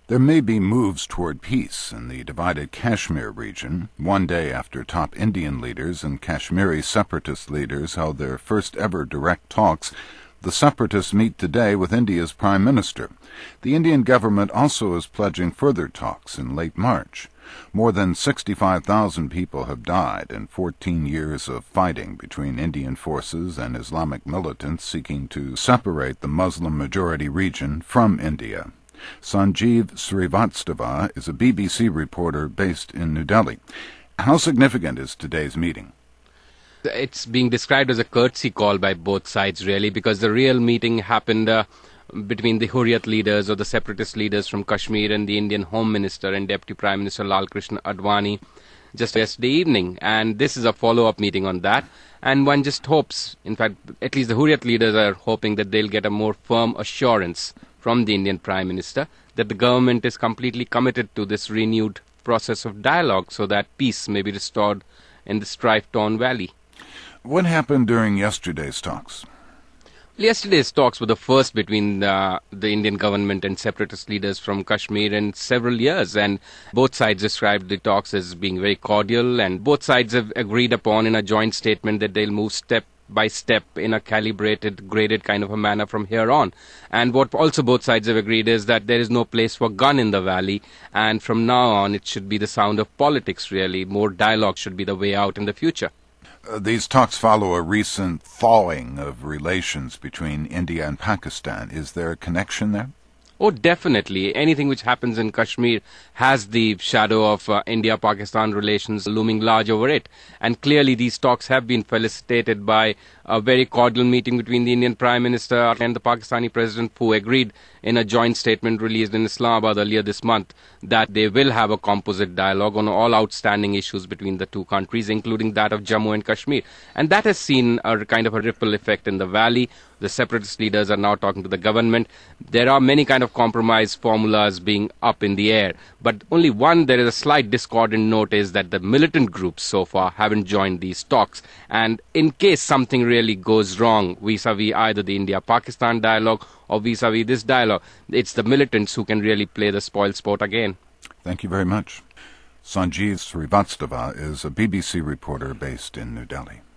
There may be moves toward peace in the divided Kashmir region, one day after top Indian leaders and Kashmiri separatist leaders held their first-ever direct talks. The separatists meet today with India's Prime Minister. The Indian government also is pledging further talks in late March. More than 65,000 people have died in 14 years of fighting between Indian forces and Islamic militants seeking to separate the Muslim-majority region from India. Sanjeev Srivastava is a BBC reporter based in New Delhi. How significant is today's meeting? It's being described as a courtesy call by both sides, really, because the real meeting happened between the Hurriyat leaders or the separatist leaders from Kashmir and the Indian Home Minister and Deputy Prime Minister Lal Krishna Advani just yesterday evening. And this is a follow-up meeting on that. And one just hopes, in fact, at least the Hurriyat leaders are hoping that they'll get a more firm assurance from the Indian Prime Minister that the government is completely committed to this renewed process of dialogue so that peace may be restored in the strife-torn valley. What happened during yesterday's talks? Yesterday's talks were the first between the Indian government and separatist leaders from Kashmir in several years, and both sides described the talks as being very cordial, and both sides have agreed upon in a joint statement that they'll move step by step in a calibrated, graded kind of a manner from here on. And what also both sides have agreed is that there is no place for gun in the valley, and from now on it should be the sound of politics, really. More dialogue should be the way out in the future. These talks follow a recent thawing of relations between India and Pakistan. Is there a connection there? Oh, definitely. Anything which happens in Kashmir has the shadow of India-Pakistan relations looming large over it. And clearly these talks have been felicitated by a very cordial meeting between the Indian Prime Minister and the Pakistani President, who agreed in a joint statement released in Islamabad earlier this month that they will have a composite dialogue on all outstanding issues between the two countries, including that of Jammu and Kashmir. And that has seen a kind of a ripple effect in the valley. The separatist leaders are now talking to the government. There are many kind of compromise formulas being up in the air, but only one, there is a slight discordant note, is that the militant groups so far haven't joined these talks. And in case something really goes wrong vis-a-vis either the India-Pakistan dialogue or vis-a-vis this dialogue, it's the militants who can really play the spoilsport again. Thank you very much. Sanjeev Srivastava is a BBC reporter based in New Delhi.